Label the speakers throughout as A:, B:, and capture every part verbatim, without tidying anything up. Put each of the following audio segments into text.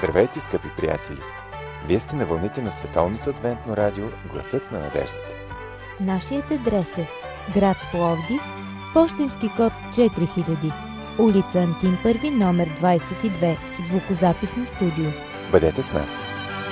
A: Здравейте, скъпи приятели! Вие сте на вълните на Световното адвентно радио Гласът на надеждата.
B: Нашият адрес е град Пловдив, пощенски код четири хиляди, улица Антим първи, номер двадесет и две, звукозаписно студио.
A: Бъдете с нас!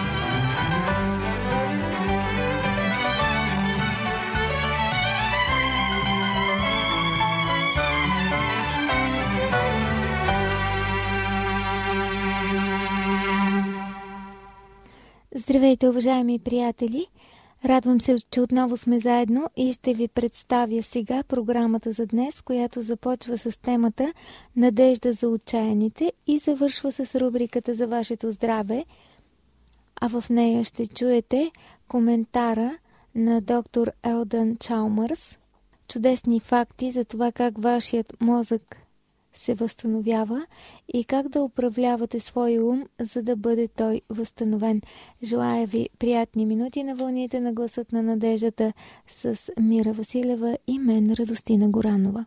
B: Здравейте, уважаеми приятели! Радвам се, че отново сме заедно и ще ви представя сега програмата за днес, която започва с темата "Надежда за отчаяните" и завършва с рубриката "За вашето здраве", а в нея ще чуете коментара на доктор Елдън Чалмърс, чудесни факти за това как вашият мозък се възстановява и как да управлявате своя ум, за да бъде той възстановен. Желая ви приятни минути на вълните на Гласът на надеждата с Мира Василева и мен, Радостина Горанова.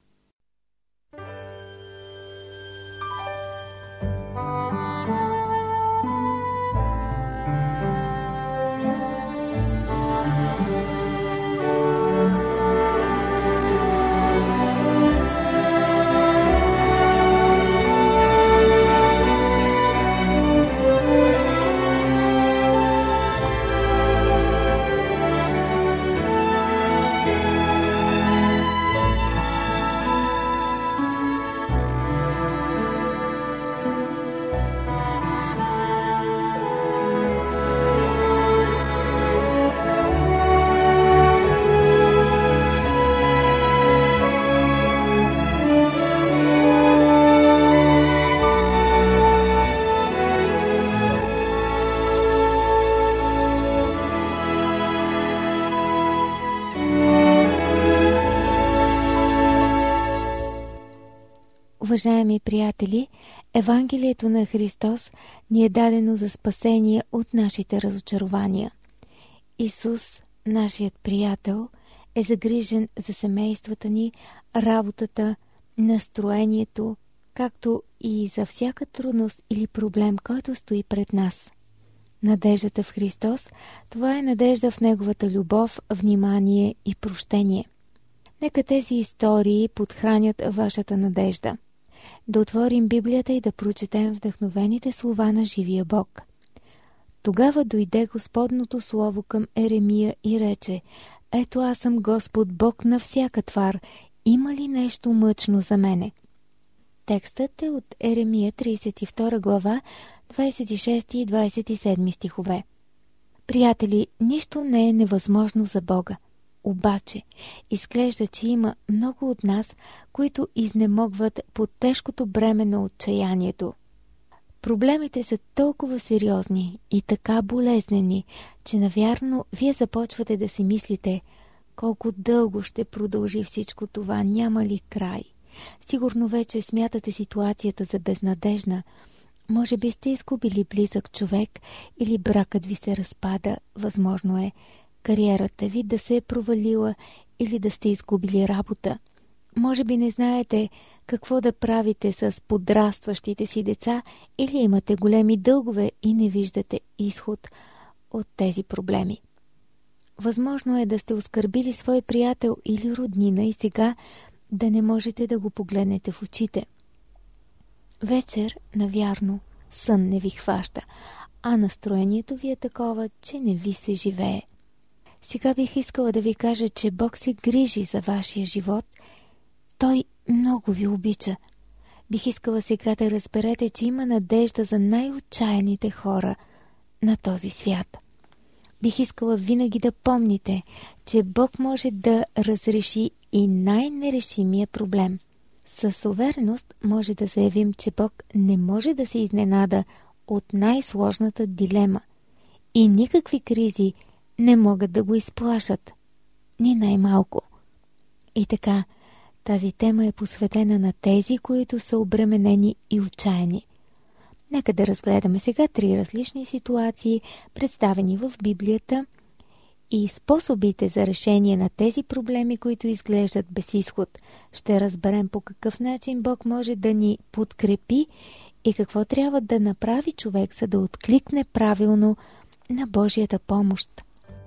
B: Уважаеми приятели, Евангелието на Христос ни е дадено за спасение от нашите разочарования. Исус, нашият приятел, е загрижен за семействата ни, работата, настроението, както и за всяка трудност или проблем, който стои пред нас. Надеждата в Христос, това е надежда в Неговата любов, внимание и прощение. Нека тези истории подхранят вашата надежда. Да отворим Библията и да прочетем вдъхновените слова на живия Бог. Тогава дойде Господното слово към Еремия и рече: "Ето аз съм Господ, Бог на всяка твар. Има ли нещо мъчно за мене?" Текстът е от Еремия тридесет и втора глава, двадесет и шести и двадесет и седми стихове. Приятели, нищо не е невъзможно за Бога. Обаче, изглежда, че има много от нас, които изнемогват под тежкото бреме на отчаянието. Проблемите са толкова сериозни и така болезнени, че навярно вие започвате да си мислите: колко дълго ще продължи всичко това, няма ли край? Сигурно вече смятате ситуацията за безнадежна. Може би сте изгубили близък човек или бракът ви се разпада, възможно е кариерата ви да се е провалила или да сте изгубили работа. Може би не знаете какво да правите с подрастващите си деца или имате големи дългове и не виждате изход от тези проблеми. Възможно е да сте оскърбили свой приятел или роднина и сега да не можете да го погледнете в очите. Вечер, навярно, сън не ви хваща, а настроението ви е такова, че не ви се живее. Сега бих искала да ви кажа, че Бог се грижи за вашия живот. Той много ви обича. Бих искала сега да разберете, че има надежда за най-отчаяните хора на този свят. Бих искала винаги да помните, че Бог може да разреши и най-нерешимия проблем. С увереност може да заявим, че Бог не може да се изненада от най-сложната дилема и никакви кризи не могат да го изплашат, ни най-малко. И така, тази тема е посветена на тези, които са обременени и отчаяни. Нека да разгледаме сега три различни ситуации, представени в Библията, и способите за решение на тези проблеми, които изглеждат без изход. Ще разберем по какъв начин Бог може да ни подкрепи и какво трябва да направи човек, за да откликне правилно на Божията помощ.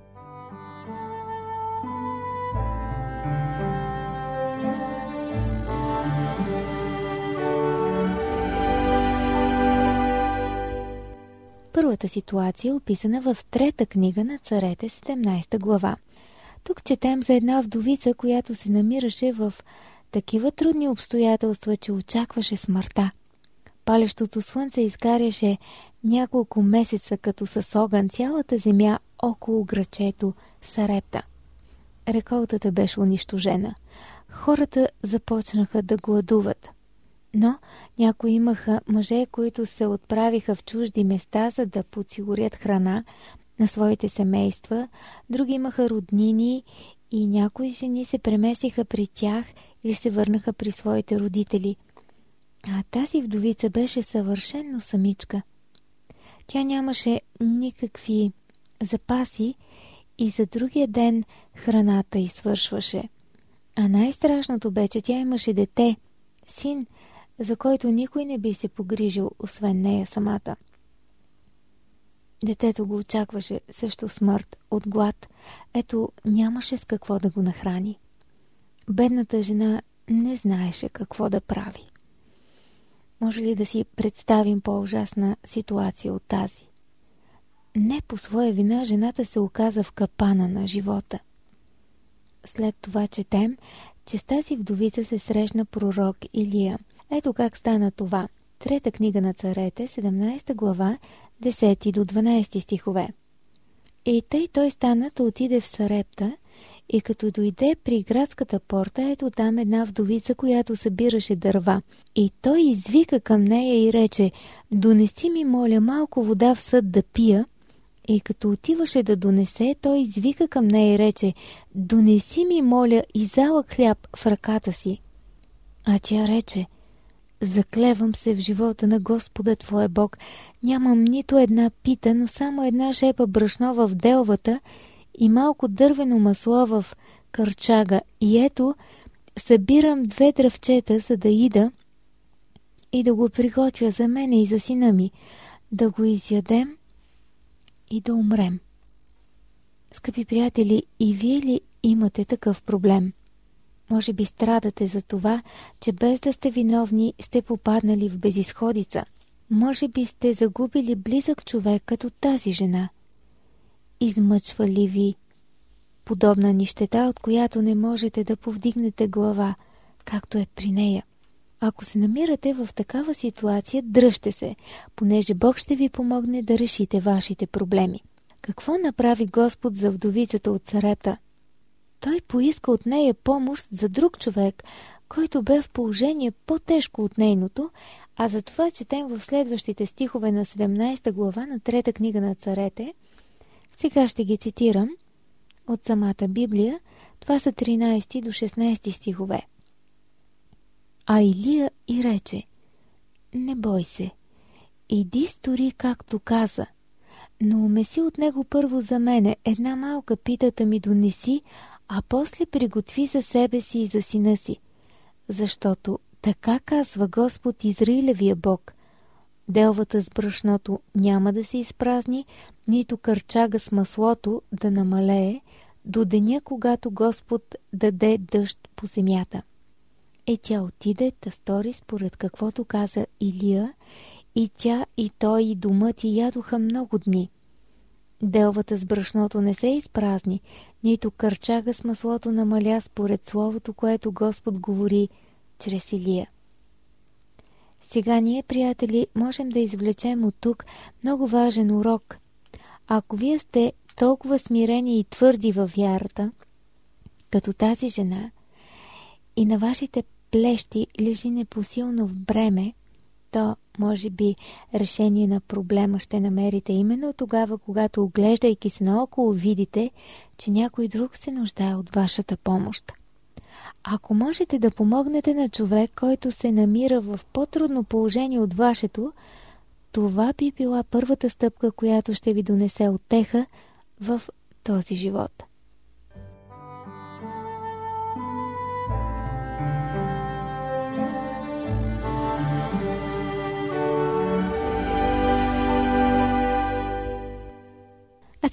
B: Първата ситуация е описана в трета книга на Царете, седемнадесета глава. Тук четем за една вдовица, която се намираше в такива трудни обстоятелства, че очакваше смъртта. Палещото слънце изгаряше няколко месеца като с огън цялата земя около грачето Сарепта. Реколтата беше унищожена. Хората започнаха да гладуват. Но някои имаха мъже, които се отправиха в чужди места, за да подсигурят храна на своите семейства, други имаха роднини и някои жени се преместиха при тях или се върнаха при своите родители. А тази вдовица беше съвършенно самичка. Тя нямаше никакви запаси и за другия ден храната й свършваше. А най-страшното бе, че тя имаше дете, син, за който никой не би се погрижил, освен нея самата. Детето го очакваше също смърт от глад. Ето, нямаше с какво да го нахрани. Бедната жена не знаеше какво да прави. Може ли да си представим по-ужасна ситуация от тази? Не по своя вина жената се оказа в капана на живота. След това четем, че с тази вдовица се срещна пророк Илия. Ето как стана това. Трета книга на Царете, седемнадесета глава, десети до дванадесети стихове. И тъй той стана да отиде в Сарепта, и като дойде при градската порта, ето там една вдовица, която събираше дърва. И той извика към нея и рече: донеси ми, моля, малко вода в съд да пия. И като отиваше да донесе, той извика към нея и рече: донеси ми, моля, и залък хляб в ръката си. А тя рече: заклевам се в живота на Господа твоя Бог, нямам нито една пита, но само една шепа брашно в делвата и малко дървено масло в кърчага. И ето, събирам две дръвчета, за да ида и да го приготвя за мене и за сина ми, да го изядем и да умрем. Скъпи приятели, и вие ли имате такъв проблем? Може би страдате за това, че без да сте виновни сте попаднали в безизходица. Може би сте загубили близък човек като тази жена. Измъчва ли ви подобна нищета, от която не можете да повдигнете глава, както е при нея? Ако се намирате в такава ситуация, дръжте се, понеже Бог ще ви помогне да решите вашите проблеми. Какво направи Господ за вдовицата от Сарепта? Той поиска от нея помощ за друг човек, който бе в положение по-тежко от нейното, а затова четем в следващите стихове на седемнадесета глава на трета книга на Царете. Сега ще ги цитирам от самата Библия. Това са тринадесети до шестнадесети стихове. А Илия и рече: не бой се, иди стори както каза, но умеси от него първо за мене, една малка питата ми донеси, а после приготви за себе си и за сина си. Защото така казва Господ Израилевия Бог: делвата с брашното няма да се изпразни, нито кърчага с маслото да намалее, до деня, когато Господ даде дъжд по земята. И тя отиде да стори според каквото каза Илия, и тя, и той, и домът и ядоха много дни. Делвата с брашното не се изпразни, нито кърчага с маслото намаля според словото, което Господ говори чрез Илия. Сега ние, приятели, можем да извлечем от тук много важен урок. Ако вие сте толкова смирени и твърди във вярата, като тази жена, и на вашите плещи лежи непосилно в бреме, то може би решение на проблема ще намерите именно тогава, когато, оглеждайки се наоколо, видите, че някой друг се нуждае от вашата помощ. Ако можете да помогнете на човек, който се намира в по-трудно положение от вашето, това би била първата стъпка, която ще ви донесе утеха в този живот.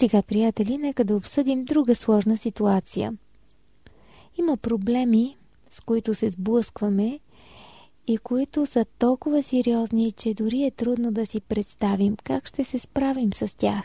B: сега, приятели, нека да обсъдим друга сложна ситуация. Има проблеми, с които се сблъскваме и които са толкова сериозни, че дори е трудно да си представим как ще се справим с тях.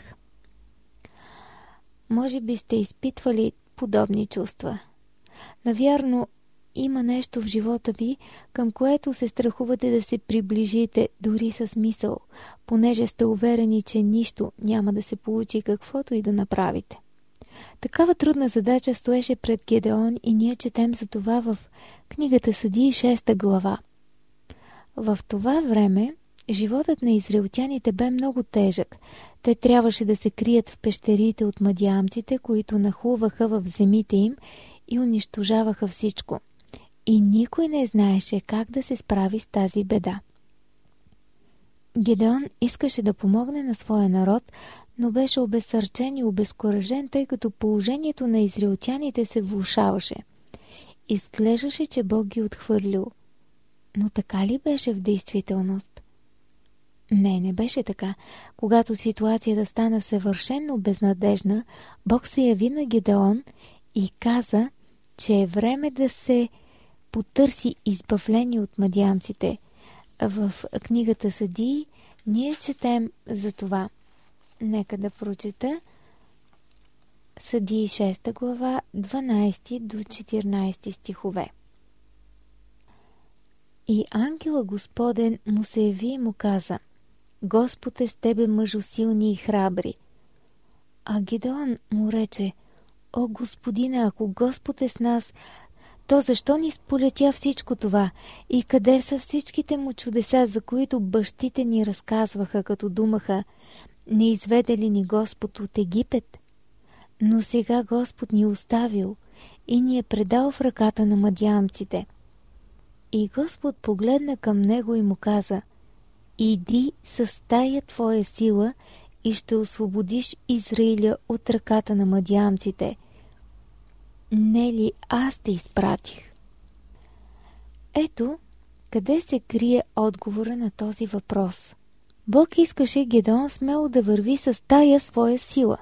B: Може би сте изпитвали подобни чувства. Навярно, има нещо в живота ви, към което се страхувате да се приближите дори с мисъл, понеже сте уверени, че нищо няма да се получи каквото и да направите. Такава трудна задача стоеше пред Гедеон и ние четем за това в книгата Съдии шеста глава. В това време животът на израелтяните бе много тежък. Те трябваше да се крият в пещерите от мадиамците, които нахлуваха в земите им и унищожаваха всичко. И никой не знаеше как да се справи с тази беда. Гедеон искаше да помогне на своя народ, но беше обезсърчен и обезкуражен, тъй като положението на израелтяните се влошаваше. Изглеждаше, че Бог ги отхвърлил. Но така ли беше в действителност? Не, не беше така. Когато ситуацията стана съвършенно безнадежна, Бог се яви на Гедеон и каза, че е време да се потърси избавление от мадиамците. В книгата Съдии ние четем за това. Нека да прочета Съдии шеста глава, дванайсети до четиринайсети стихове. И ангела Господен му се яви и му каза: Господ е с тебе, мъжо силни и храбри. А Гедеон му рече: О, Господине, ако Господ е с нас, то защо ни сполетя всичко това? И къде са всичките му чудеса, за които бащите ни разказваха, като думаха: не изведе ли ни Господ от Египет? Но сега Господ ни оставил и ни е предал в ръката на мадиамците. И Господ погледна към него и му каза: Иди с тая твоя сила и ще освободиш Израиля от ръката на мадиамците. Не ли аз те изпратих? Ето къде се крие отговора на този въпрос. Бог искаше Гедеон смело да върви с тая своя сила.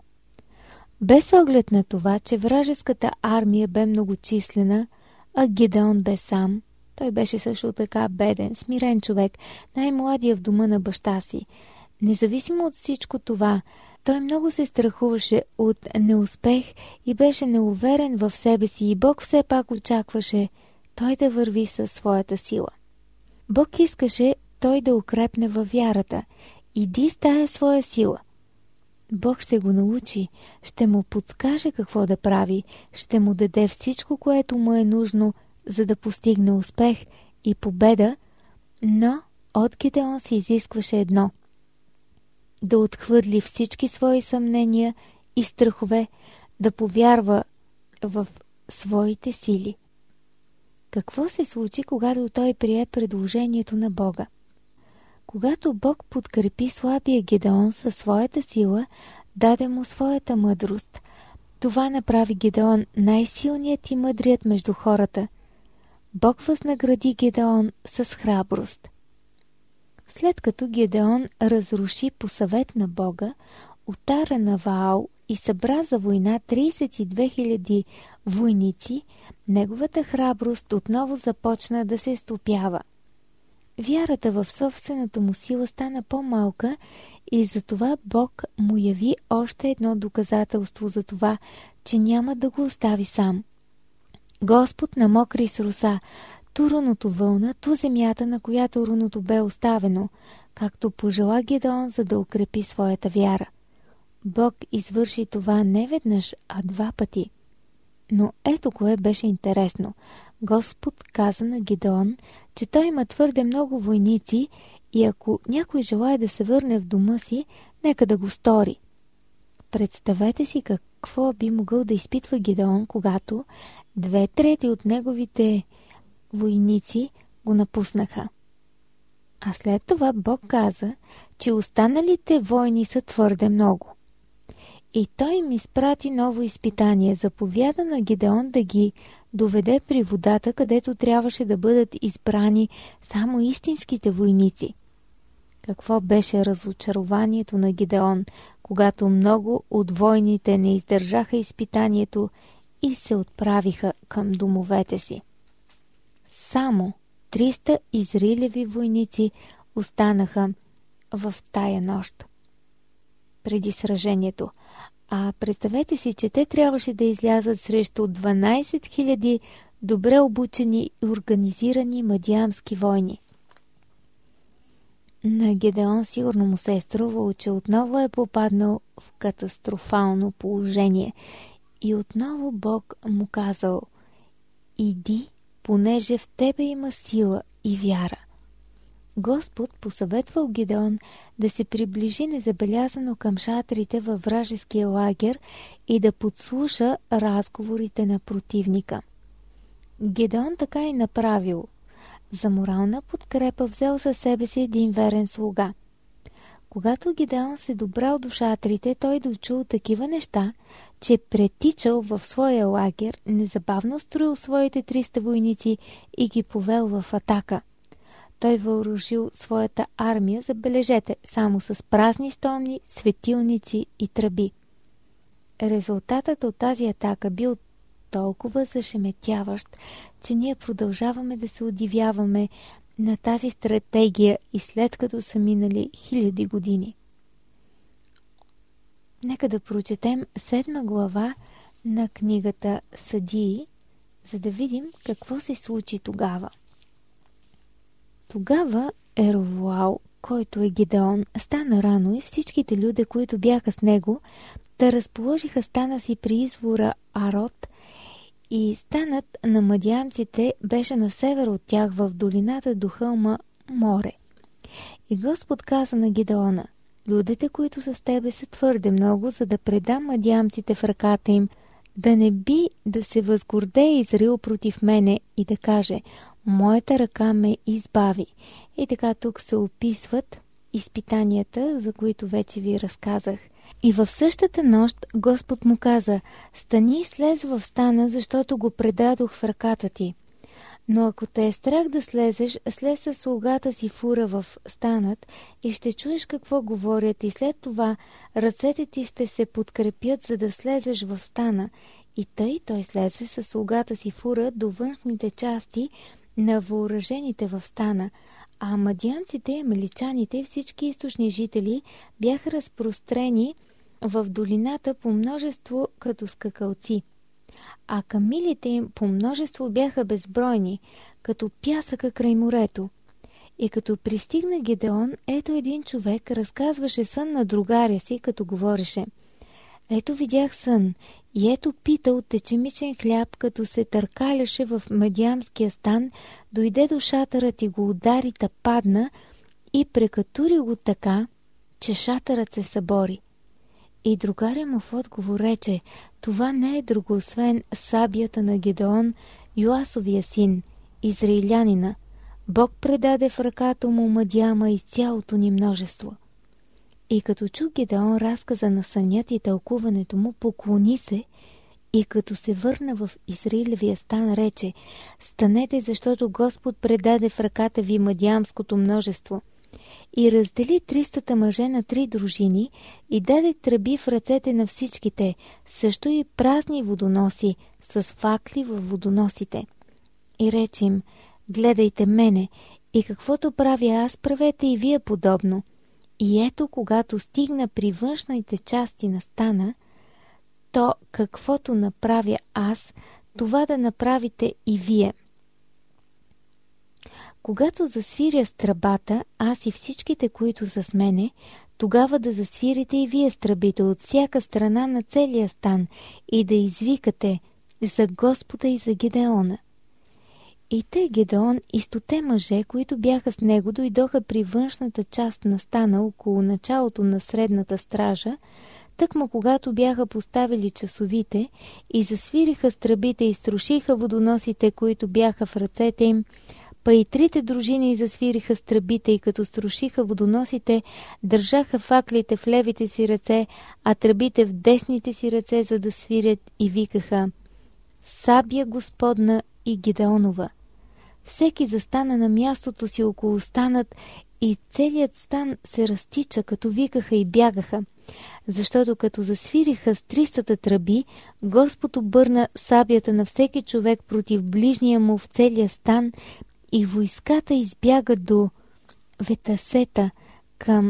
B: Без оглед на това, че вражеската армия бе многочислена, а Гедеон бе сам. Той беше също така беден, смирен човек, най-младия в дома на баща си. Независимо от всичко това, той много се страхуваше от неуспех и беше неуверен в себе си, и Бог все пак очакваше той да върви със своята сила. Бог искаше той да укрепне във вярата. Иди с тая своя сила. Бог ще го научи, ще му подскаже какво да прави, ще му даде всичко, което му е нужно, за да постигне успех и победа, но от Гедеон се изискваше едно – да отхвърли всички свои съмнения и страхове, да повярва в своите сили. Какво се случи, когато той прие предложението на Бога? Когато Бог подкрепи слабия Гедеон със своята сила, даде му своята мъдрост. Това направи Гедеон най-силният и мъдрият между хората. Бог възнагради Гедеон с храброст. След като Гедеон разруши по съвет на Бога олтара на Ваал и събра за война трийсет и две хиляди войници, неговата храброст отново започна да се стопява. Вярата в собствената му сила стана по-малка и затова Бог му яви още едно доказателство за това, че няма да го остави сам. Господ намокри с роса ту руното вълна, ту земята, на която руното бе оставено, както пожела Гедеон, за да укрепи своята вяра. Бог извърши това не веднъж, а два пъти. Но ето кое беше интересно. Господ каза на Гедеон, че той има твърде много войници и ако някой желае да се върне в дома си, нека да го стори. Представете си какво би могъл да изпитва Гедеон, когато две трети от неговите войници го напуснаха. А след това Бог каза, че останалите войни са твърде много. И той им изпрати ново изпитание, заповяда на Гедеон да ги доведе при водата, където трябваше да бъдат избрани само истинските войници. какво беше разочарованието на Гидеон, когато много от войните не издържаха изпитанието и се отправиха към домовете си. Само триста израилеви войници останаха в тая нощ преди сражението. А представете си, че те трябваше да излязат срещу дванайсет хиляди добре обучени и организирани мадиамски войни. На Гедеон сигурно му се е струвало, че отново е попаднал в катастрофално положение и отново Бог му казал: иди, понеже в тебе има сила и вяра. Господ посъветвал Гидеон да се приближи незабелязано към шатрите във вражеския лагер и да подслуша разговорите на противника. Гидеон така и направил. За морална подкрепа взел със себе си един верен слуга. Когато Гидеон се добрал до шатрите, той дочул такива неща, че претичал в своя лагер, незабавно строил своите триста войници и ги повел в атака. Той въоръжил своята армия, забележете, само с празни стомни, светилници и тръби. Резултатът от тази атака бил толкова зашеметяващ, че ние продължаваме да се удивяваме на тази стратегия и след като са минали хиляди години. Нека да прочетем седма глава на книгата Съдии, за да видим какво се случи тогава. Тогава Еровоал, който е Гидеон, стана рано и всичките люди, които бяха с него, да разположиха стана си при извора Арот, и станът на мадиамците беше на север от тях в долината до хълма Море. И Господ каза на Гидеона: людите, които са с тебе, са твърде много, за да предам мадиамците в ръката им, да не би да се възгордее Израил против мене и да каже: моята ръка ме избави. И така тук се описват изпитанията, за които вече ви разказах. И в същата нощ Господ му каза: стани и слез в стана, защото го предадох в ръката ти. Но ако те е страх да слезеш, слез със слугата си фура в станът и ще чуеш какво говорят, и след това ръцете ти ще се подкрепят, за да слезеш в стана. И тъй той слезе със слугата си фура до външните части на въоръжените в стана, а мадианците, амаличаните и всички източни жители бяха разпрострени в долината по множество като скакалци, а камилите им по множество бяха безбройни, като пясъка край морето. И като пристигна Гидеон, ето един човек разказваше сън на другаря си, като говореше: ето видях сън, и ето питал течемичен хляб, като се търкаляше в мадиамския стан, дойде до шатърът и го удари, та падна и прекатури го така, че шатърът се събори. И другаря му в отговор рече: това не е друго, освен сабията на Гидеон, Йоасовия син, израилянина. Бог предаде в ръката му Мадиама и цялото ни множество. И като чу Гидеон разказа на сънят и тълкуването му, поклони се и като се върна в Израилевия стан, рече: станете, защото Господ предаде в ръката ви мадиамското множество. И раздели тристата мъже на три дружини и даде тръби в ръцете на всичките, също и празни водоноси с факли във водоносите. И рече им: гледайте мене, и каквото правя аз, правете и вие подобно. И ето, когато стигна при външните части на стана, то каквото направя аз, това да направите и вие. Когато засвиря с тръбата, аз и всичките, които са с мене, тогава да засвирите и вие с тръбите от всяка страна на целия стан и да извикате за Господа и за Гидеона. И те, Гидеон и стоте мъже, които бяха с него, дойдоха при външната част на стана около началото на средната стража, тъкмо когато бяха поставили часовите, и засвириха с тръбите и струшиха водоносите, които бяха в ръцете им, па и трите дружини засвириха с тръбите и като струшиха водоносите, държаха факлите в левите си ръце, а тръбите в десните си ръце, за да свирят, и викаха: сабия Господна и Гидеонова. Всеки застана на мястото си около станът и целият стан се разтича, като викаха и бягаха. Защото като засвириха с тристата тръби, Господ обърна сабята на всеки човек против ближния му в целия стан и войската избяга до Ветасета, към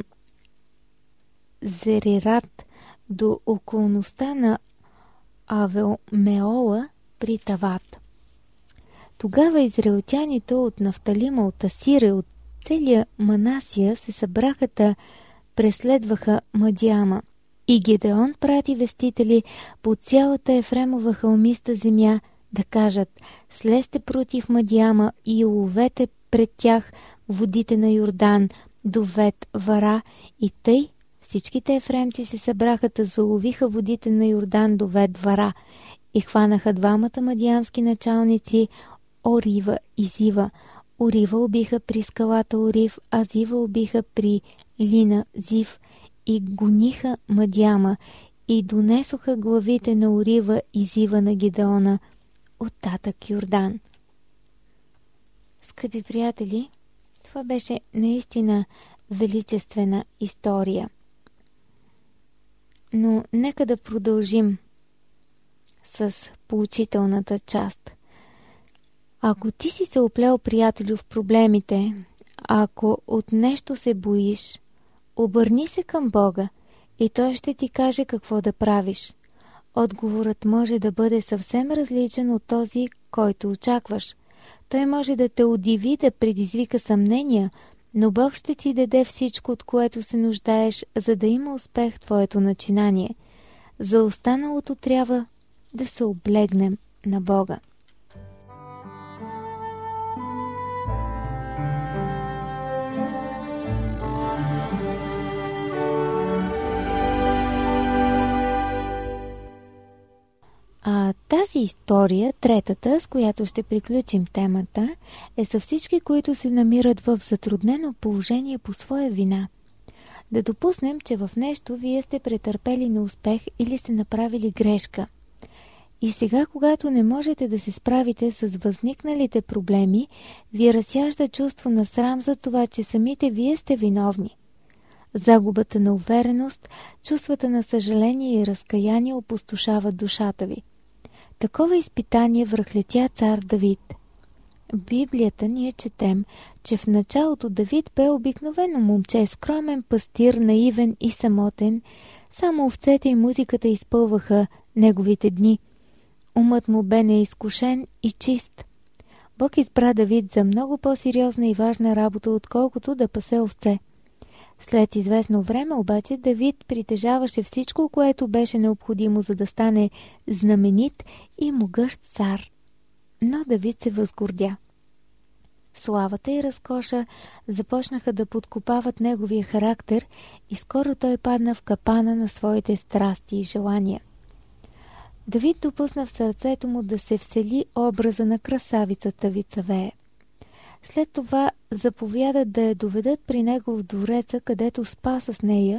B: Зерерат, до околността на Авел-Меола при Тават. Тогава израелтяните от Нафталима, от Асира, от целия Манасия се събраха да преследваха Мадиама. И Гедеон прати вестители по цялата Ефремова хълмиста земя да кажат: слезте против Мадиама и уловете пред тях водите на Йордан до Вет Вара. И тъй всичките ефремци се събраха да заловиха водите на Йордан до Вет Вара и хванаха двамата мадиамски началници Орива и Зива. Орива убиха при скалата Орив, а Зива убиха при Лина Зив и гониха Мадиама и донесоха главите на Орива и Зива на Гедеона оттатък Йордан. Скъпи приятели, това беше наистина величествена история. Но нека да продължим с поучителната част. Ако ти си се оплел, приятелю, в проблемите, ако от нещо се боиш, обърни се към Бога и Той ще ти каже какво да правиш. Отговорът може да бъде съвсем различен от този, който очакваш. Той може да те удиви, да предизвика съмнения, но Бог ще ти даде всичко, от което се нуждаеш, за да има успех твоето начинание. За останалото трябва да се облегнем на Бога. А тази история, третата, с която ще приключим темата, е за всички, които се намират в затруднено положение по своя вина. Да допуснем, че в нещо вие сте претърпели неуспех или сте направили грешка. И сега, когато не можете да се справите с възникналите проблеми, ви разяжда чувство на срам за това, че самите вие сте виновни. Загубата на увереност, чувствата на съжаление и разкаяние опустошават душата ви. Такова изпитание връхлетя цар Давид. В Библията ние четем, че в началото Давид бе обикновено момче, скромен пастир, наивен и самотен. Само овцете и музиката изпълваха неговите дни. Умът му бе неизкушен и чист. Бог избра Давид за много по-сериозна и важна работа, отколкото да пасе овце. След известно време обаче Давид притежаваше всичко, което беше необходимо, за да стане знаменит и могъщ цар. Но Давид се възгордя. Славата и разкоша започнаха да подкопават неговия характер и скоро той падна в капана на своите страсти и желания. Давид допусна в сърцето му да се всели образа на красавицата Вицавея. След това заповяда да я доведат при него в двореца, където спа с нея,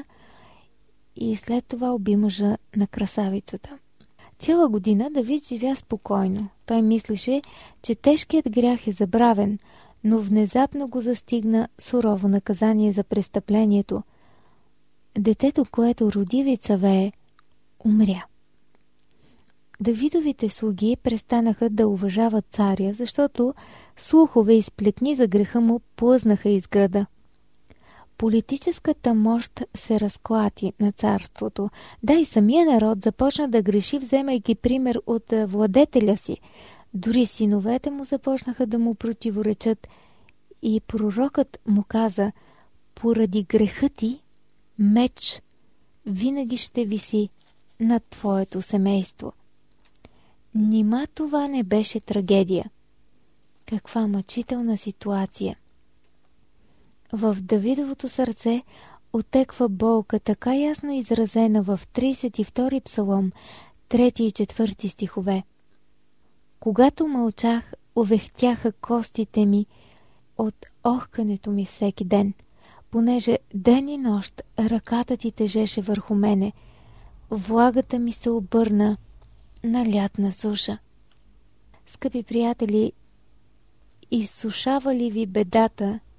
B: и след това уби мъжа на красавицата. Цяла година Давид живя спокойно. Той мислеше, че тежкият грях е забравен, но внезапно го застигна сурово наказание за престъплението. Детето, което роди Вицавея, умря. Давидовите слуги престанаха да уважават царя, защото слухове и сплетни за греха му плъзнаха из града. Политическата мощ се разклати на царството. Да, и самия народ започна да греши, вземайки пример от владетеля си. Дори синовете му започнаха да му противоречат и пророкът му каза: поради греха ти меч винаги ще виси над твоето семейство. Нима това не беше трагедия? Каква мъчителна ситуация! В Давидовото сърце отеква болка, така ясно изразена в тридесет и втори псалом, трети и четвърти стихове. Когато мълчах, увехтяха костите ми от охкането ми всеки ден, понеже ден и нощ ръката ти тежеше върху мене, влагата ми се обърна на лятна суша. Скъпи приятели, изсушава ли ви бедата,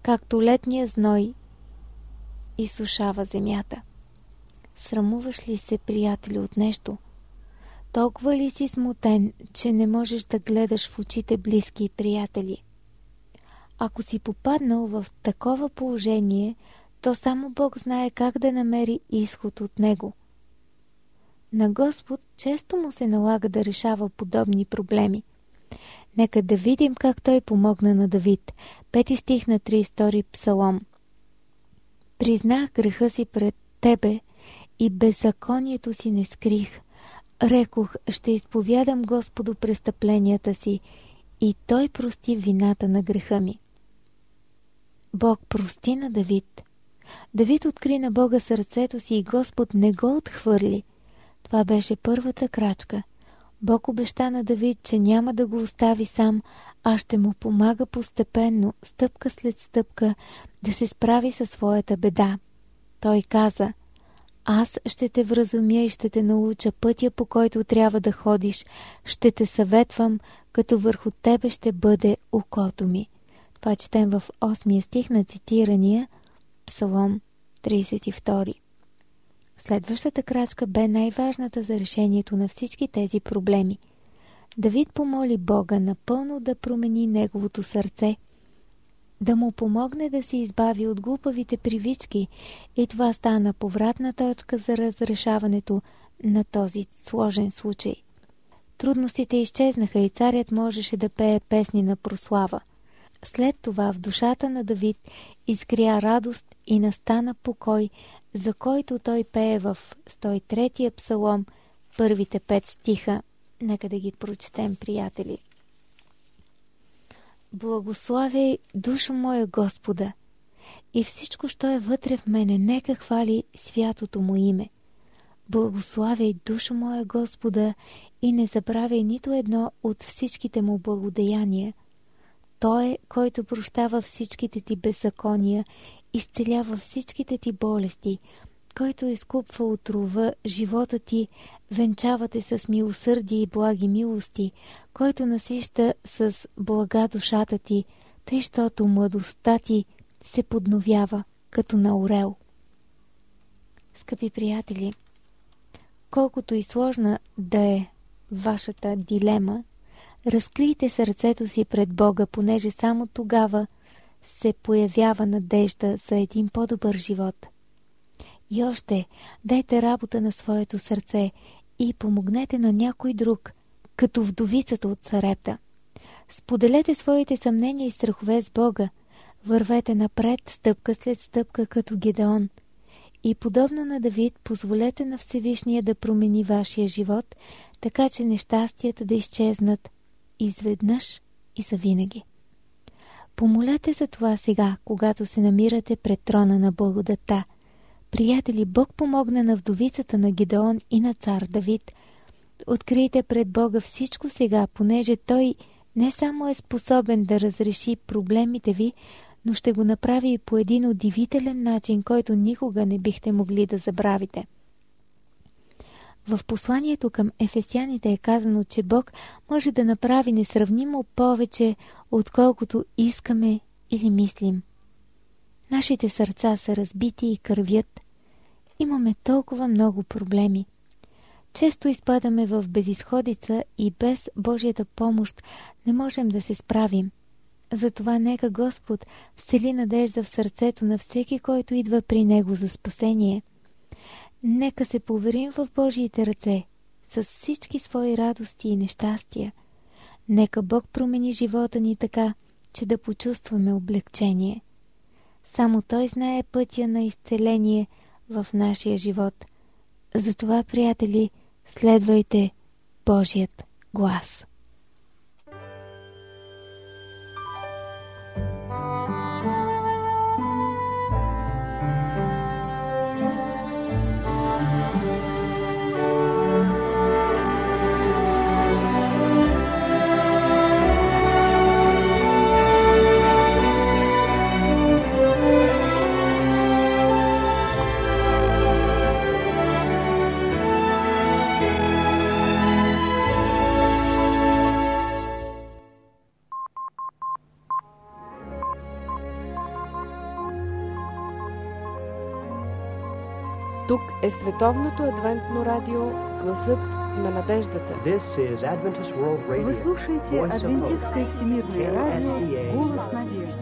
B: както летния зной изсушава земята. Срамуваш ли се, приятели, от нещо? Толкова ли си смутен, че не можеш да гледаш в очите близки и приятели? Ако си попаднал в такова положение, то само Бог знае как да намери изход от него. На Господ често му се налага да решава подобни проблеми. Нека да видим как той помогна на Давид. Пети стих на тридесет и втори псалом. Признах греха си пред тебе и беззаконието си не скрих. Рекох, ще изповядам Господу престъпленията си и той прости вината на греха ми. Бог прости на Давид. Давид откри на Бога сърцето си и Господ не го отхвърли. Това беше първата крачка. Бог обеща на Давид, че няма да го остави сам, а ще му помага постепенно, стъпка след стъпка, да се справи със своята беда. Той каза: аз ще те вразумя и ще те науча пътя, по който трябва да ходиш. Ще те съветвам, като върху тебе ще бъде окото ми. Това четем в осмия стих на цитирания Псалом тридесет и втори. Следващата крачка бе най-важната за решението на всички тези проблеми. Давид помоли Бога напълно да промени неговото сърце, да му помогне да се избави от глупавите привички, и това стана повратна точка за разрешаването на този сложен случай. Трудностите изчезнаха и царят можеше да пее песни на прослава. След това в душата на Давид изгря радост и настана покой, за който той пее в сто и третия псалом, първите пет стиха. Нека да ги прочетем, приятели. Благославяй, душо моя, Господа, и всичко, що е вътре в мене, нека хвали святото му име. Благославяй, душо моя, Господа, и не забравяй нито едно от всичките му благодеяния. Той е, който прощава всичките ти беззакония, изцелява всичките ти болести, който изкупва от рова живота ти, венчава те с милосърдие и благи милости, който насища с блага душата ти, тъй щото младостта ти се подновява като на орел. Скъпи приятели, колкото и сложна да е вашата дилема, разкрийте сърцето си пред Бога, понеже само тогава се появява надежда за един по-добър живот. И още, дайте работа на своето сърце и помогнете на някой друг, като вдовицата от Сарепта. Споделете своите съмнения и страхове с Бога. Вървете напред, стъпка след стъпка, като Гедеон. И подобно на Давид, позволете на Всевишния да промени вашия живот, така че нещастията да изчезнат изведнъж и завинаги. Помолете за това сега, когато се намирате пред трона на благодата. Приятели, Бог помогна на вдовицата на Гедеон и на цар Давид. Открийте пред Бога всичко сега, понеже Той не само е способен да разреши проблемите ви, но ще го направи и по един удивителен начин, който никога не бихте могли да забравите. В посланието към ефесяните е казано, че Бог може да направи несравнимо повече, отколкото искаме или мислим. Нашите сърца са разбити и кървят. Имаме толкова много проблеми. Често изпадаме в безизходица и без Божията помощ не можем да се справим. Затова нека Господ всели надежда в сърцето на всеки, който идва при Него за спасение. Нека се поверим в Божиите ръце с всички свои радости и нещастия. Нека Бог промени живота ни така, че да почувстваме облегчение. Само Той знае пътя на изцеление в нашия живот. Затова, приятели, следвайте Божият глас.
C: Тук е Световното адвентно радио, гласът на надеждата.
D: Вы слушаете Адвентистское всемирное радио «Голос надежды».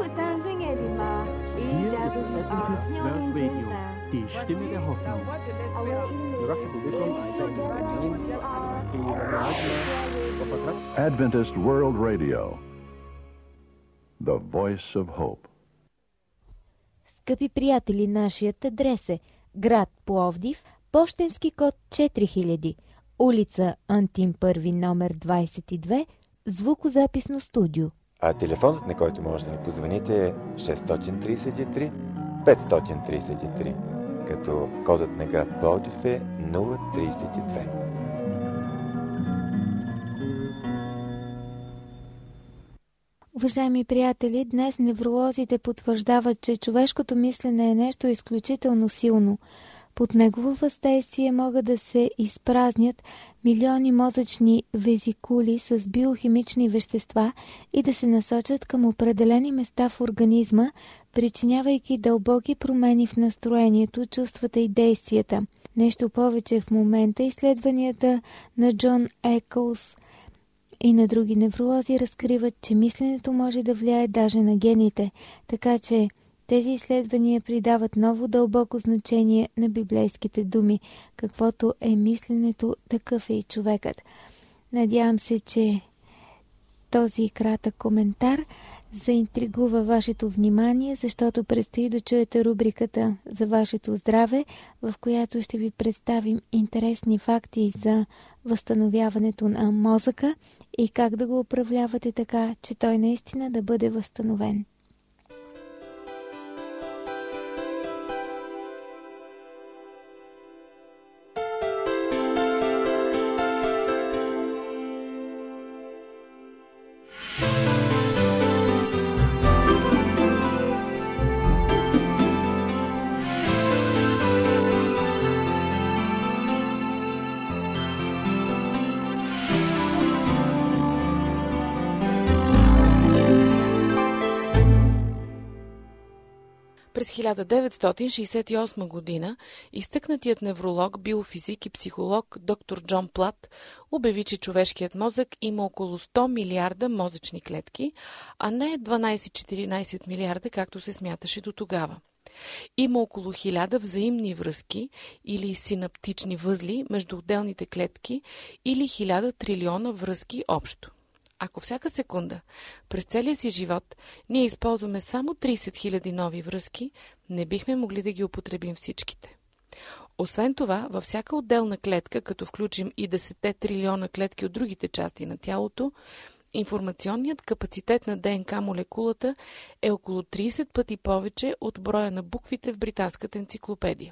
E: Adventist World Radio, the voice of hope.
B: Скъпи приятели, нашият адрес е град Пловдив, пощенски код четири хиляди, улица Антим първи, номер двадесет и две, звукозаписно студио.
A: А телефонът, на който може да ни позвоните, е шест три три пет три три, като кодът на град Пловдив е нула тридесет и две.
B: Уважаеми приятели, днес невролозите потвърждават, че човешкото мислене е нещо изключително силно. Под негово въздействие могат да се изпразнят милиони мозъчни везикули с биохимични вещества и да се насочат към определени места в организма, причинявайки дълбоки промени в настроението, чувствата и действията. Нещо повече, в момента изследванията на Джон Екълс и на други невролози разкриват, че мисленето може да влияе даже на гените, така че тези изследвания придават ново дълбоко значение на библейските думи. Каквото е мисленето, такъв е и човекът. Надявам се, че този кратък коментар заинтригува вашето внимание, защото предстои да чуете рубриката за вашето здраве, в която ще ви представим интересни факти за възстановяването на мозъка и как да го управлявате така, че той наистина да бъде възстановен.
C: През хиляда деветстотин шейсет и осма година изтъкнатият невролог, биофизик и психолог доктор Джон Плат обяви, че човешкият мозък има около сто милиарда мозъчни клетки, а не дванадесет-четиринадесет милиарда, както се смяташе до тогава. Има около хиляда взаимни връзки или синаптични възли между отделните клетки или хиляда трилиона връзки общо. Ако всяка секунда през целия си живот ние използваме само тридесет хиляди нови връзки, не бихме могли да ги употребим всичките. Освен това, във всяка отделна клетка, като включим и десет трилиона клетки от другите части на тялото, информационният капацитет на ДНК молекулата е около тридесет пъти повече от броя на буквите в британската енциклопедия.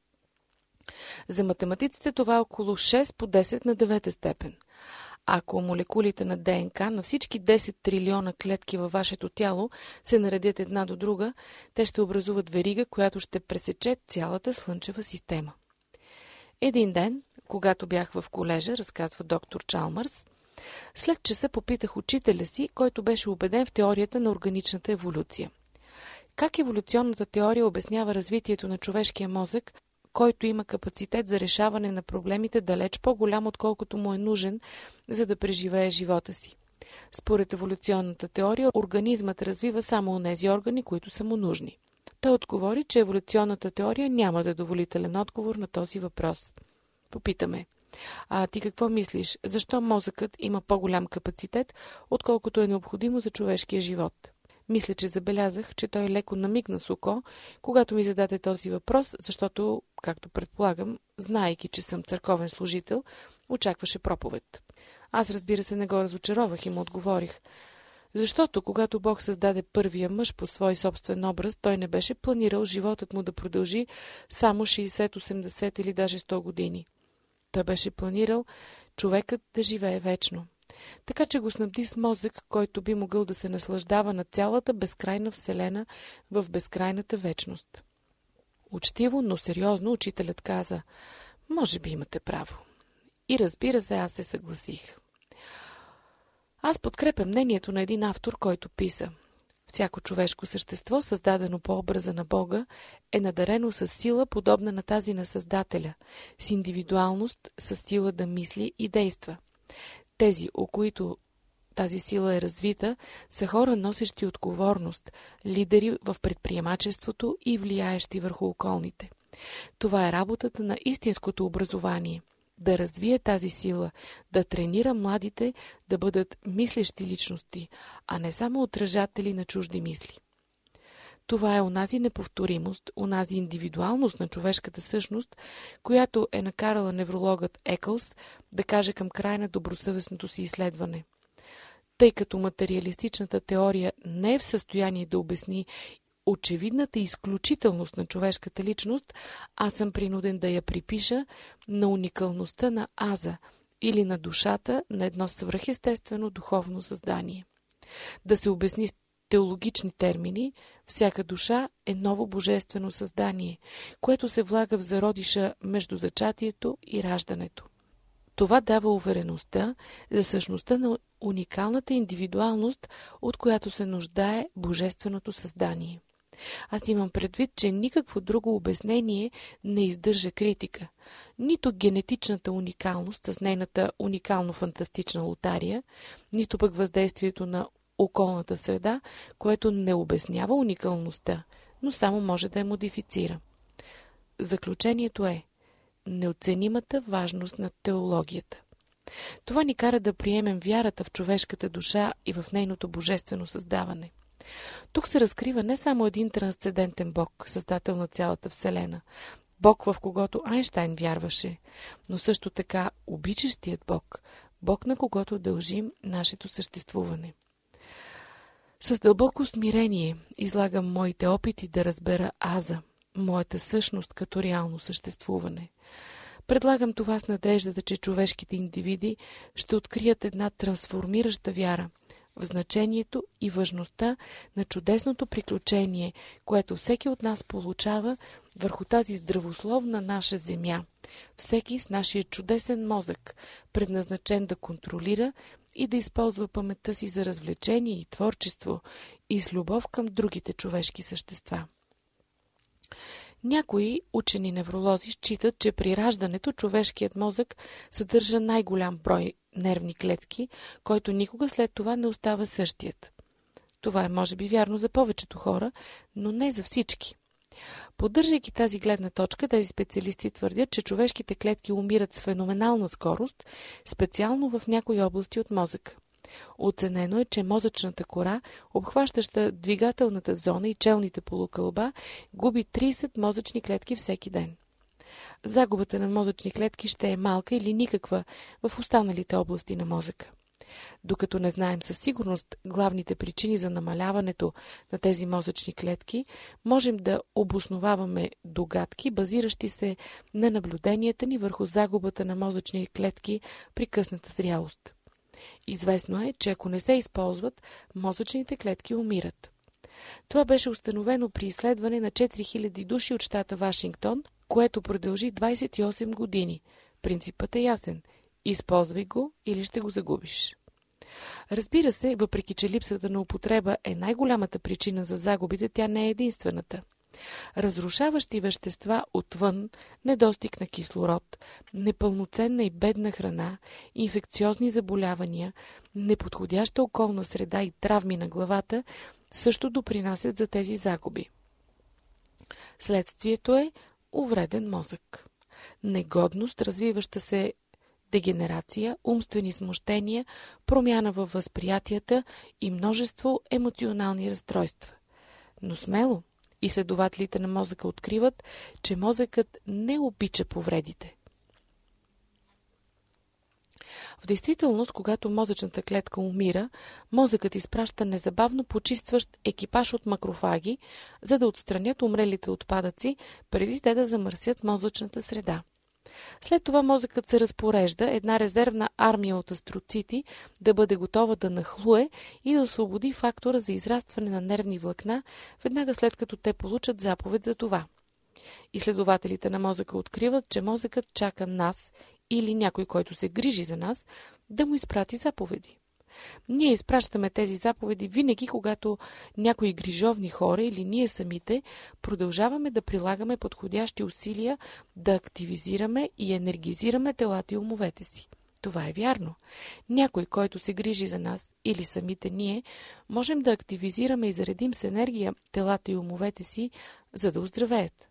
C: За математиците това е около шест по десет на девета степен. Ако молекулите на ДНК на всички десет трилиона клетки във вашето тяло се наредят една до друга, те ще образуват верига, която ще пресече цялата слънчева система. Един ден, когато бях в колежа, разказва доктор Чалмърс, след часа попитах учителя си, който беше убеден в теорията на органичната еволюция. Как еволюционната теория обяснява развитието на човешкия мозък, който има капацитет за решаване на проблемите далеч по-голям, отколкото му е нужен, за да преживее живота си. Според еволюционната теория, организмът развива само онези органи, които са му нужни. Той отговори, че еволюционната теория няма задоволителен отговор на този въпрос. Попитаме: а ти какво мислиш? Защо мозъкът има по-голям капацитет, отколкото е необходимо за човешкия живот? Мисля, че забелязах, че той леко намигна с око, когато ми зададе този въпрос, защото, както предполагам, знаейки, че съм църковен служител, очакваше проповед. Аз, разбира се, не го разочаровах и му отговорих: защото, когато Бог създаде първия мъж по свой собствен образ, той не беше планирал животът му да продължи само шейсет, осемдесет или даже сто години. Той беше планирал човекът да живее вечно. Така че го снабди с мозък, който би могъл да се наслаждава на цялата безкрайна вселена в безкрайната вечност. Учтиво, но сериозно учителят каза: може би имате право. И разбира се, аз се съгласих. Аз подкрепям мнението на един автор, който писа: Всяко човешко същество, създадено по образа на Бога, е надарено с сила, подобна на тази на Създателя, с индивидуалност, с сила да мисли и действа. Тези, у които тази сила е развита, са хора, носещи отговорност, лидери в предприемачеството и влияещи върху околните. Това е работата на истинското образование – да развие тази сила, да тренира младите да бъдат мислещи личности, а не само отражатели на чужди мисли. Това е онази неповторимост, онази индивидуалност на човешката същност, която е накарала неврологът Екълс да каже към края на добросъвестното си изследване: тъй като материалистичната теория не е в състояние да обясни очевидната изключителност на човешката личност, аз съм принуден да я припиша на уникалността на аза или на душата на едно свръхестествено духовно създание. Да се обясни с теологични термини, всяка душа е ново божествено създание, което се влага в зародиша между зачатието и раждането. Това дава увереността за същността на уникалната индивидуалност, от която се нуждае божественото създание. Аз имам предвид, че никакво друго обяснение не издържа критика. Нито генетичната уникалност с нейната уникално-фантастична лотария, нито пък въздействието на околната среда, което не обяснява уникалността, но само може да я модифицира. Заключението е неоценимата важност на теологията. Това ни кара да приемем вярата в човешката душа и в нейното божествено създаване. Тук се разкрива не само един трансцендентен Бог, създател на цялата Вселена, Бог, в когото Айнщайн вярваше, но също така обичащият Бог, Бог, на когото дължим нашето съществуване. С дълбоко смирение излагам моите опити да разбера аза, моята същност като реално съществуване. Предлагам това с надеждата, че човешките индивиди ще открият една трансформираща вяра в значението и важността на чудесното приключение, което всеки от нас получава върху тази здравословна наша земя, всеки с нашия чудесен мозък, предназначен да контролира и да използва паметта си за развлечение и творчество и с любов към другите човешки същества. Някои учени невролози считат, че при раждането човешкият мозък съдържа най-голям брой нервни клетки, който никога след това не остава същият. Това е може би вярно за повечето хора, но не за всички. Поддържайки тази гледна точка, тези специалисти твърдят, че човешките клетки умират с феноменална скорост, специално в някои области от мозъка. Оценено е, че мозъчната кора, обхващаща двигателната зона и челните полукълба, губи трийсет мозъчни клетки всеки ден. Загубата на мозъчни клетки ще е малка или никаква в останалите области на мозъка. Докато не знаем със сигурност главните причини за намаляването на тези мозъчни клетки, можем да обосноваваме догадки, базиращи се на наблюденията ни върху загубата на мозъчни клетки при късната зрялост. Известно е, че ако не се използват, мозъчните клетки умират. Това беше установено при изследване на четири хиляди души от щата Вашингтон, което продължи двайсет и осем години. Принципът е ясен. Използвай го или ще го загубиш. Разбира се, въпреки че липсата на употреба е най-голямата причина за загубите, тя не е единствената. Разрушаващи вещества отвън, недостиг на кислород, непълноценна и бедна храна, инфекциозни заболявания, неподходяща околна среда и травми на главата също допринасят за тези загуби. Следствието е увреден мозък. Негодност, развиваща се дегенерация, умствени смущения, промяна във възприятията и множество емоционални разстройства. Но смело, изследователите на мозъка откриват, че мозъкът не обича повредите. В действителност, когато мозъчната клетка умира, мозъкът изпраща незабавно почистващ екипаж от макрофаги, за да отстранят умрелите отпадъци, преди те да замърсят мозъчната среда. След това мозъкът се разпорежда една резервна армия от астроцити да бъде готова да нахлуе и да освободи фактора за израстване на нервни влакна, веднага след като те получат заповед за това. Изследователите на мозъка откриват, че мозъкът чака нас или някой, който се грижи за нас, да му изпрати заповеди. Ние изпращаме тези заповеди винаги, когато някои грижовни хора или ние самите продължаваме да прилагаме подходящи усилия да активизираме и енергизираме телата и умовете си. Това е вярно. Някой, който се грижи за нас или самите ние, можем да активизираме и заредим с енергия телата и умовете си, за да оздравеят.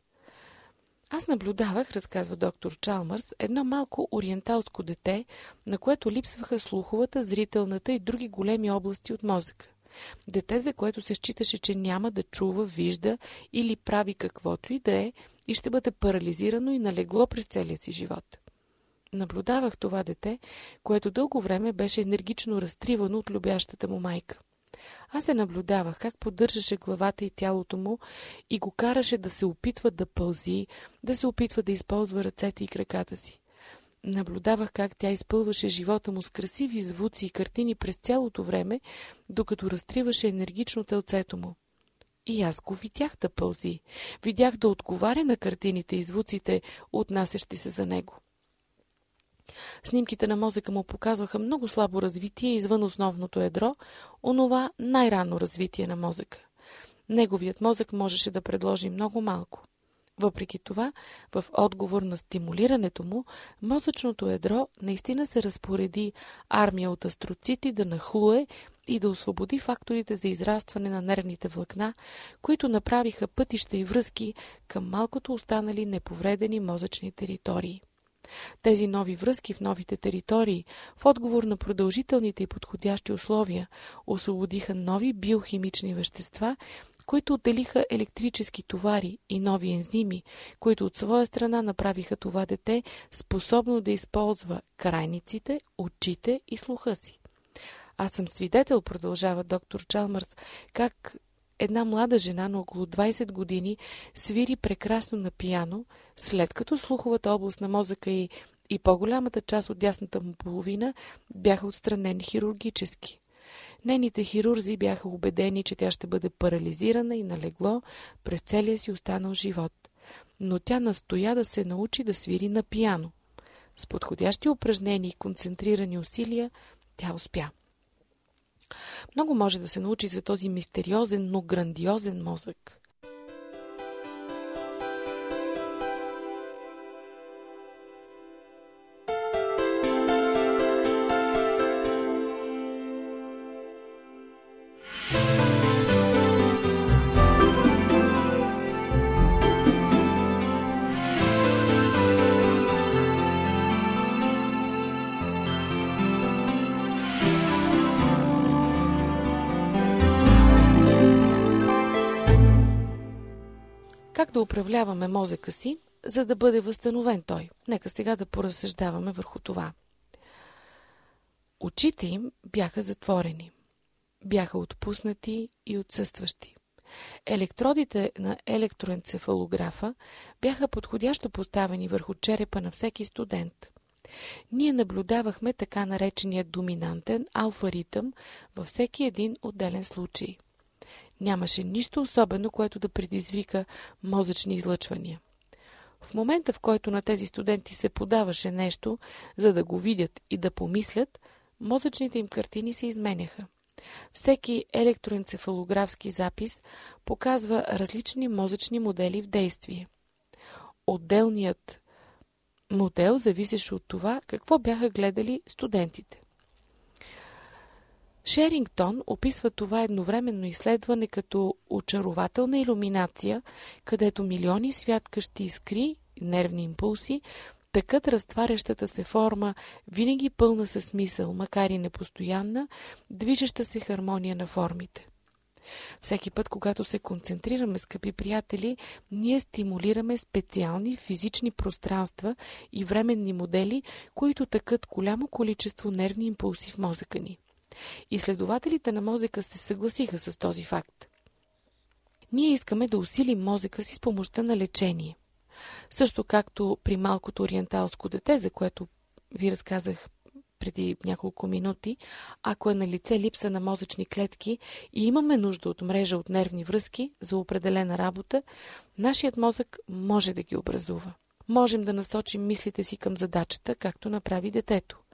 C: Аз наблюдавах, разказва доктор Чалмърс, едно малко ориенталско дете, на което липсваха слуховата, зрителната и други големи области от мозъка. Дете, за което се считаше, че няма да чува, вижда или прави каквото и да е и ще бъде парализирано и налегло през целия си живот. Наблюдавах това дете, което дълго време беше енергично разтривано от любящата му майка. Аз се наблюдавах как поддържаше главата и тялото му и го караше да се опитва да пълзи, да се опитва да използва ръцете и краката си. Наблюдавах как тя изпълваше живота му с красиви звуци и картини през цялото време, докато разтриваше енергично телцето му. И аз го видях да пълзи. Видях да отговаря на картините и звуците, отнасящи се за него. Снимките на мозъка му показваха много слабо развитие извън основното ядро, онова най-ранно развитие на мозъка. Неговият мозък можеше да предложи много малко. Въпреки това, в отговор на стимулирането му, мозъчното ядро наистина се разпореди армия от астроцити да нахлуе и да освободи факторите за израстване на нервните влакна, които направиха пътища и връзки към малкото останали неповредени мозъчни територии. Тези нови връзки в новите територии, в отговор на продължителните и подходящи условия, освободиха нови биохимични вещества, които отделиха електрически товари и нови ензими, които от своя страна направиха това дете способно да използва крайниците, очите и слуха си. Аз съм свидетел, продължава доктор Чалмърс, как една млада жена на около двайсет години свири прекрасно на пиано, след като слуховата област на мозъка й и по-голямата част от дясната му половина бяха отстранени хирургически. Нейните хирурзи бяха убедени, че тя ще бъде парализирана и налегло през целия си останал живот. Но тя настоя да се научи да свири на пиано. С подходящи упражнения и концентрирани усилия тя успя. Много може да се научи за този мистериозен, но грандиозен мозък. Как да управляваме мозъка си, за да бъде възстановен той? Нека сега да поразсъждаваме върху това. Очите им бяха затворени. Бяха отпуснати и отсъстващи. Електродите на електроенцефалографа бяха подходящо поставени върху черепа на всеки студент. Ние наблюдавахме така наречения доминантен алфа-ритъм във всеки един отделен случай. Нямаше нищо особено, което да предизвика мозъчни излъчвания. В момента, в който на тези студенти се подаваше нещо, за да го видят и да помислят, мозъчните им картини се изменяха. Всеки електроенцефалографски запис показва различни мозъчни модели в действие. Отделният модел зависеше от това, какво бяха гледали студентите. Шерингтон описва това едновременно изследване като очарователна илюминация, където милиони святкащи искри, нервни импулси, тъкат разтварящата се форма, винаги пълна със смисъл, макар и непостоянна, движеща се хармония на формите. Всеки път, когато се концентрираме, скъпи приятели, ние стимулираме специални физични пространства и временни модели, които тъкат голямо количество нервни импулси в мозъка ни. Изследователите на мозъка се съгласиха с този факт. Ние искаме да усилим мозъка си с помощта на лечение. Също както при малкото ориенталско дете, за което ви разказах преди няколко минути, ако е на лице липса на мозъчни клетки и имаме нужда от мрежа от нервни връзки за определена работа, нашият мозък може да ги образува. Можем да насочим мислите си към задачата, както направи детето.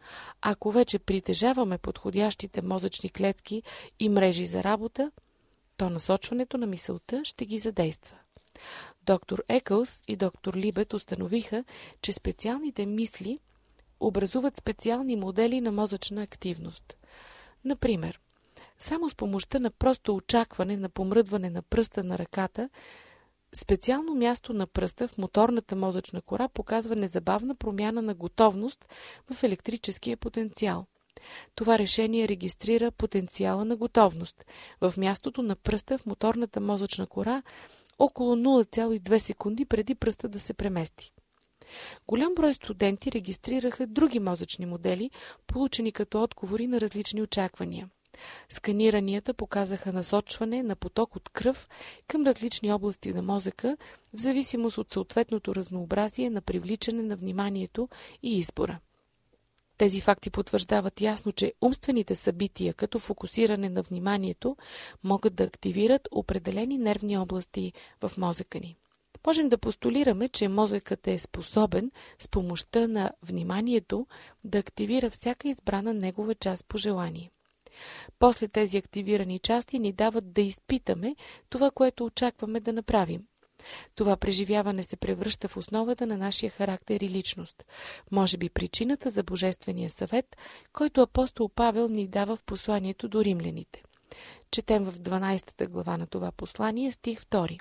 C: Ако вече притежаваме подходящите мозъчни клетки и мрежи за работа, то насочването на мисълта ще ги задейства. Доктор Екълс и доктор Либет установиха, че специалните мисли образуват специални модели на мозъчна активност. Например, само с помощта на просто очакване на помръдване на пръста на ръката, специално място на пръста в моторната мозъчна кора показва незабавна промяна на готовност в електрическия потенциал. Това решение регистрира потенциала на готовност в мястото на пръста в моторната мозъчна кора около нула цяло и две секунди преди пръста да се премести. Голям брой студенти регистрираха други мозъчни модели, получени като отговори на различни очаквания. Сканиранията показаха насочване на поток от кръв към различни области на мозъка в зависимост от съответното разнообразие на привличане на вниманието и избора. Тези факти потвърждават ясно, че умствените събития, като фокусиране на вниманието, могат да активират определени нервни области в мозъка ни. Можем да постулираме, че мозъкът е способен с помощта на вниманието да активира всяка избрана негова част по желание. После тези активирани части ни дават да изпитаме това, което очакваме да направим. Това преживяване се превръща в основата на нашия характер и личност. Може би причината за Божествения съвет, който апостол Павел ни дава в посланието до римляните. Четем в дванадесета глава на това послание, стих втори.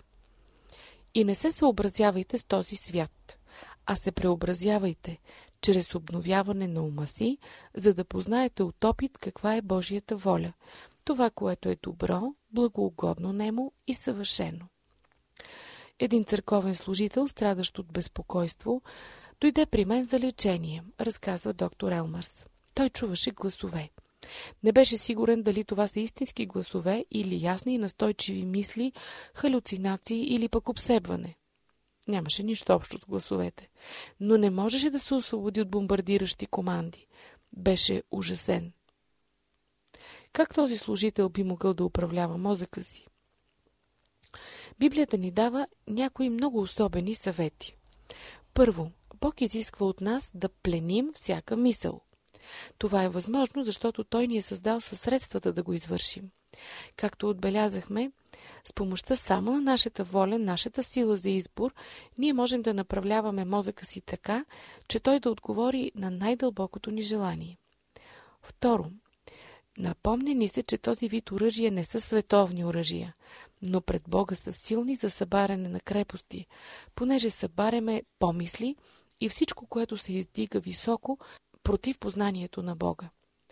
C: И не се съобразявайте с този свят, а се преобразявайте чрез обновяване на ума си, за да познаете от опит каква е Божията воля, това, което е добро, благоугодно нему и съвършено. Един църковен служител, страдащ от безпокойство, дойде при мен за лечение, разказва доктор Елмърс. Той чуваше гласове. Не беше сигурен дали това са истински гласове или ясни и настойчиви мисли, халюцинации или пък обсебване. Нямаше нищо общо с гласовете, но не можеше да се освободи от бомбардиращи команди. Беше ужасен. Как този служител би могъл да управлява мозъка си? Библията ни дава някои много особени съвети. Първо, Бог изисква от нас да пленим всяка мисъл. Това е възможно, защото Той ни е създал със средствата да го извършим. Както отбелязахме, с помощта само на нашата воля, нашата сила за избор, ние можем да направляваме мозъка си така, че той да отговори на най-дълбокото ни желание. Второ, напомня ни се, че този вид оръжия не са световни оръжия, но пред Бога са силни за събаряне на крепости, понеже събаряме помисли и всичко, което се издига високо против познанието на Бога.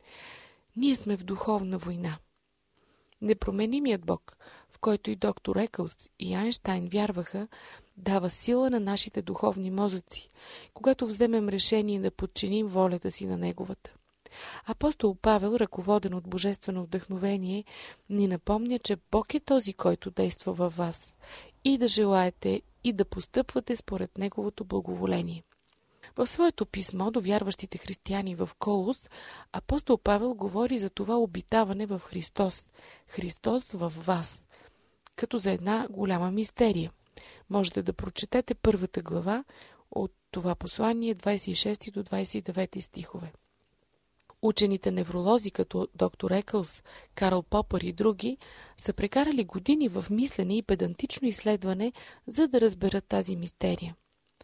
C: Ние сме в духовна война. Непроменимият Бог, в който и доктор Екълс и Айнщайн вярваха, дава сила на нашите духовни мозъци, когато вземем решение да подчиним волята си на Неговата. Апостол Павел, ръководен от божествено вдъхновение, ни напомня, че Бог е този, който действа във вас, и да желаете и да постъпвате според Неговото благоволение. В своето писмо до вярващите християни в Колос, апостол Павел говори за това обитаване в Христос, Христос във вас, като за една голяма мистерия. Можете да прочетете първата глава от това послание, двадесет и шести до двадесет и девети стихове. Учените невролози, като доктор Екълс, Карл Попър и други, са прекарали години в мислене и педантично изследване, за да разберат тази мистерия.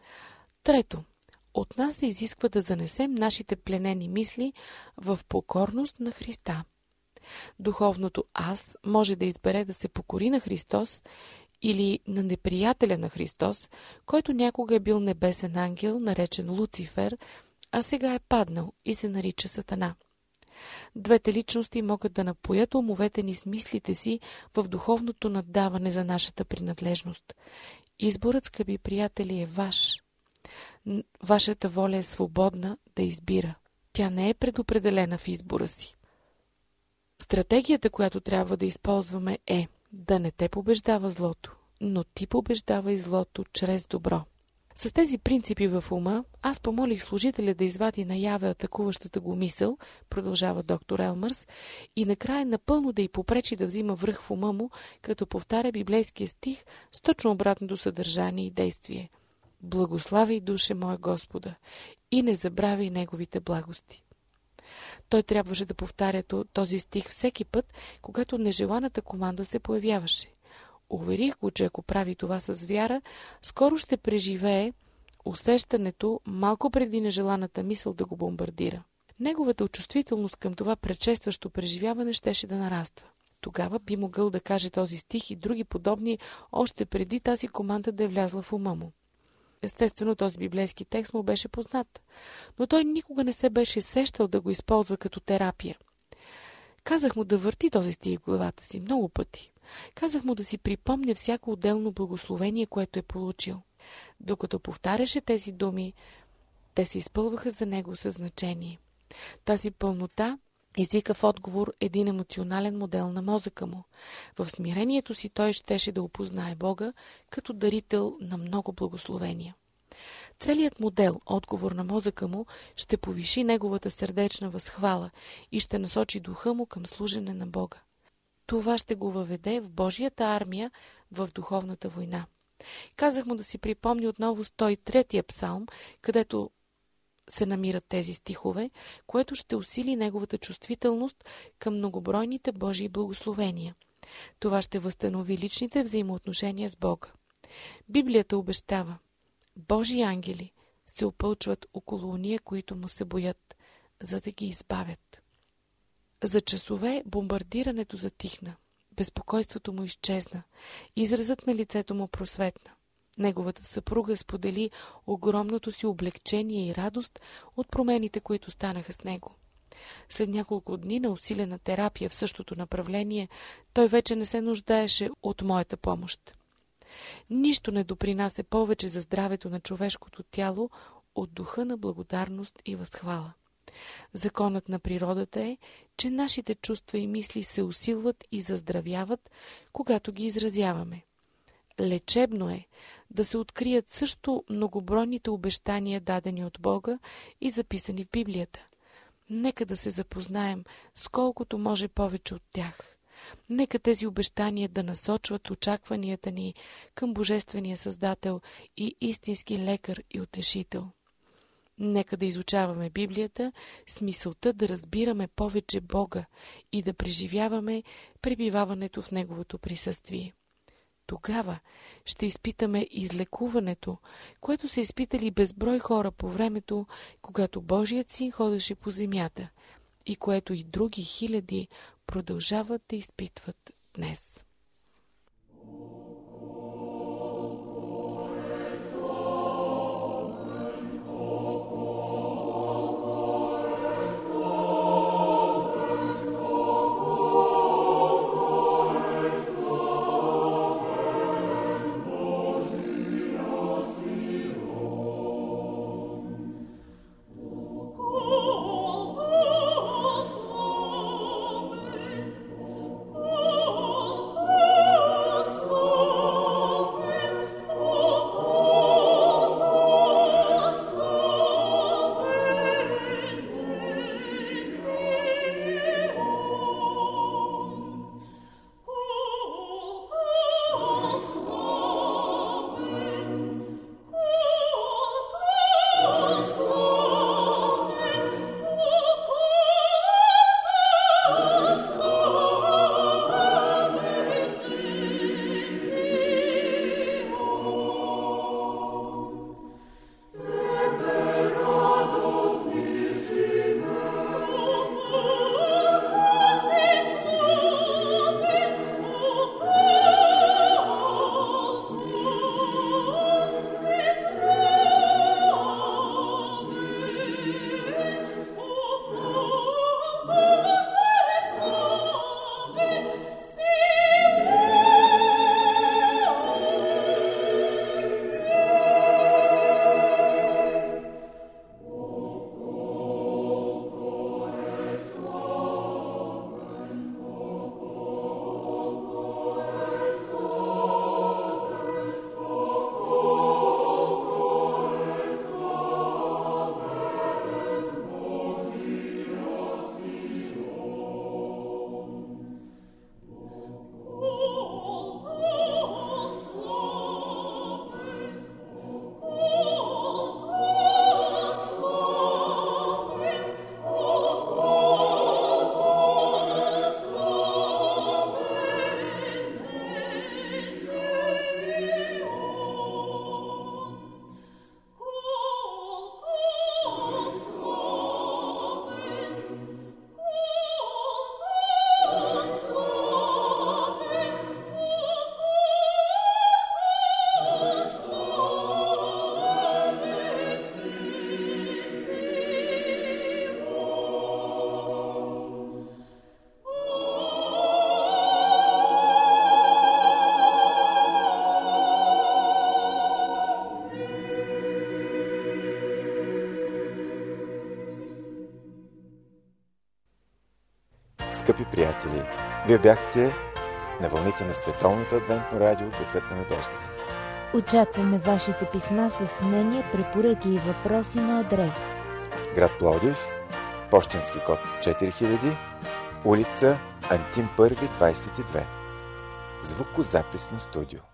C: Трето, от нас се изисква да занесем нашите пленени мисли в покорност на Христа. Духовното аз може да избере да се покори на Христос или на неприятеля на Христос, който някога е бил небесен ангел, наречен Луцифер, а сега е паднал и се нарича Сатана. Двете личности могат да напоят умовете ни с мислите си в духовното наддаване за нашата принадлежност. Изборът, скъпи приятели, е ваш. Вашата воля е свободна да избира. Тя не е предопределена в избора си. Стратегията, която трябва да използваме, е да не те побеждава злото, но ти побеждава и злото чрез добро. С тези принципи в ума, аз помолих служителя да извади наяве атакуващата го мисъл, продължава доктор Елмърс, и накрая напълно да й попречи да взима връх в ума му, като повтаря библейския стих с точно обратното съдържание и действие. Благославяй, душе моя Господа, и не забравяй Неговите благости. Той трябваше да повтаря този стих всеки път, когато нежеланата команда се появяваше. Уверих го, че ако прави това с вяра, скоро ще преживее усещането малко преди нежеланата мисъл да го бомбардира. Неговата чувствителност към това предшестващо преживяване щеше да нараства. Тогава би могъл да каже този стих и други подобни, още преди тази команда да е влязла в ума му. Естествено, този библейски текст му беше познат, но той никога не се беше сещал да го използва като терапия. Казах му да върти този стих в главата си много пъти. Казах му да си припомня всяко отделно благословение, което е получил. Докато повтаряше тези думи, те се изпълваха за него със значение. Тази пълнота извика в отговор един емоционален модел на мозъка му. В смирението си той щеше да опознае Бога като дарител на много благословения. Целият модел, отговор на мозъка му, ще повиши неговата сърдечна възхвала и ще насочи духа му към служене на Бога. Това ще го въведе в Божията армия в духовната война. Казах му да си припомни отново сто и трети псалм, където се намират тези стихове, което ще усили неговата чувствителност към многобройните Божии благословения. Това ще възстанови личните взаимоотношения с Бога. Библията обещава: Божии ангели се опълчват около уния, които му се боят, за да ги избавят. За часове бомбардирането затихна. Безпокойството му изчезна. Изразът на лицето му просветна. Неговата съпруга сподели огромното си облегчение и радост от промените, които станаха с него. След няколко дни на усилена терапия в същото направление, той вече не се нуждаеше от моята помощ. Нищо не допринася повече за здравето на човешкото тяло от духа на благодарност и възхвала. Законът на природата е, че нашите чувства и мисли се усилват и заздравяват, когато ги изразяваме. Лечебно е да се открият също многобройните обещания, дадени от Бога и записани в Библията. Нека да се запознаем с колкото може повече от тях. Нека тези обещания да насочват очакванията ни към Божествения Създател и истински лекар и утешител. Нека да изучаваме Библията с мисълта да разбираме повече Бога и да преживяваме пребиваването в Неговото присъствие. Тогава ще изпитаме излекуването, което са изпитали безброй хора по времето, когато Божият Син ходеше по земята и което и други хиляди продължават да изпитват днес.
F: Oh
A: Скъпи приятели, вие бяхте на вълните на Световното адвентно радио Гласът на надеждата.
B: Очакваме вашите писма с мнения, препоръки и въпроси на адрес:
A: град Пловдив, пощенски код четири хиляди, улица Антим първи, двадесет и две. Звукозаписно студио.